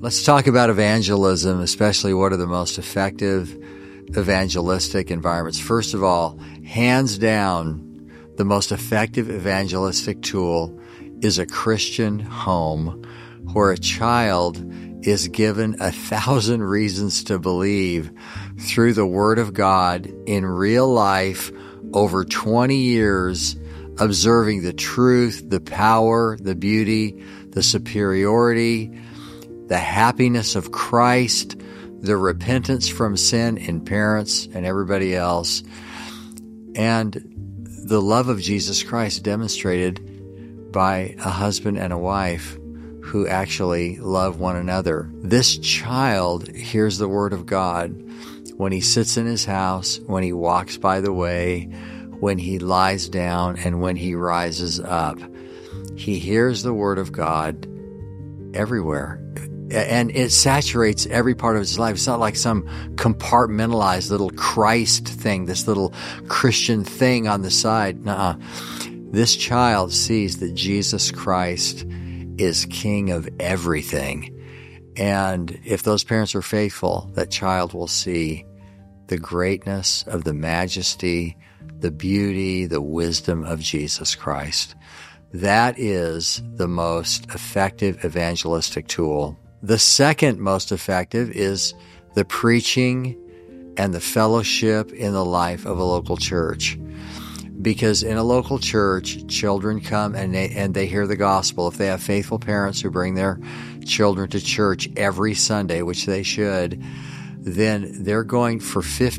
Let's talk about evangelism, especially what are the most effective evangelistic environments. First of all, hands down, the most effective evangelistic tool is a Christian home where a child is given 1,000 reasons to believe through the Word of God in real life over 20 years, observing the truth, the power, the beauty, the superiority, the happiness of Christ, the repentance from sin in parents and everybody else, and the love of Jesus Christ demonstrated by a husband and a wife who actually love one another. This child hears the Word of God when he sits in his house, when he walks by the way, when he lies down, and when he rises up. He hears the Word of God everywhere. And it saturates every part of his life. It's not like some compartmentalized little Christ thing, this little Christian thing on the side. Nuh-uh. This child sees that Jesus Christ is King of everything. And if those parents are faithful, that child will see the greatness of the majesty, the beauty, the wisdom of Jesus Christ. That is the most effective evangelistic tool. The second most effective is the preaching and the fellowship in the life of a local church. Because in a local church, children come and they hear the gospel. If they have faithful parents who bring their children to church every Sunday, which they should, then they're going for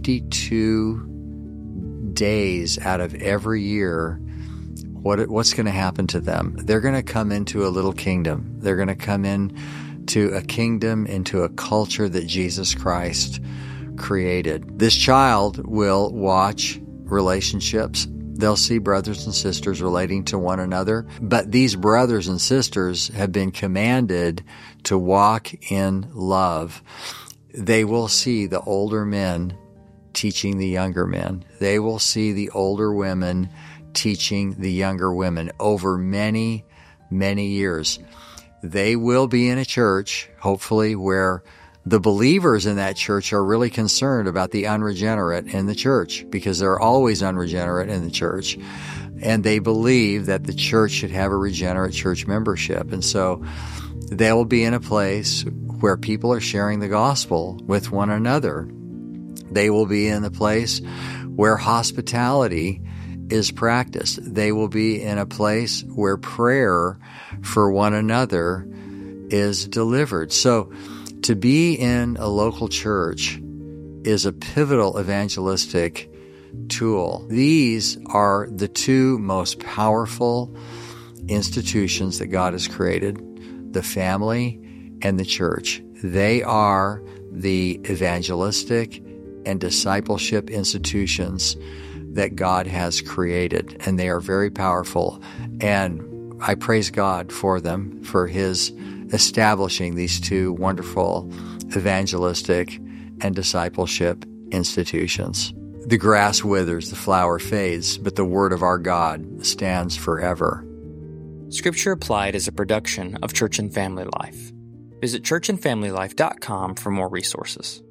52 days out of every year. What's going to happen to them? They're going to come into a little kingdom. They're going to come in to a kingdom, into a culture that Jesus Christ created. This child will watch relationships. They'll see brothers and sisters relating to one another, but these brothers and sisters have been commanded to walk in love. They will see the older men teaching the younger men. They will see the older women teaching the younger women over many, many years. They will be in a church, hopefully, where the believers in that church are really concerned about the unregenerate in the church, because there are always unregenerate in the church. And they believe that the church should have a regenerate church membership. And so they will be in a place where people are sharing the gospel with one another. They will be in a place where hospitality is practiced. They will be in a place where prayer for one another is delivered. So to be in a local church is a pivotal evangelistic tool. These are the two most powerful institutions that God has created, the family and the church. They are the evangelistic and discipleship institutions that God has created, and they are very powerful. And I praise God for them, for His establishing these two wonderful evangelistic and discipleship institutions. The grass withers, the flower fades, but the word of our God stands forever. Scripture Applied is a production of Church and Family Life. Visit churchandfamilylife.com for more resources.